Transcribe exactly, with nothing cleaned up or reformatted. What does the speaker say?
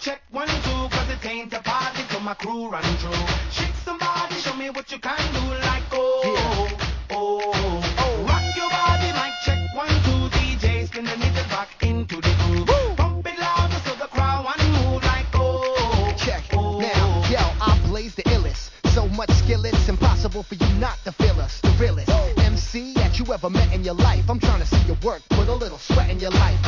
check one, two, cause it ain't a party till my crew run through. Shake somebody, show me what you can do, like oh, yeah. oh, oh. Rock your body, mic check one, two, D J, spin the needle back into the groove. Woo. Pump it louder so the crowd wanna move, like oh, check. Oh. Now, yo, I blaze the illest. So much skill, it's impossible for you not to feel us. The realest M C that you ever met in your life. I'm trying to see your work, put a little sweat in your life.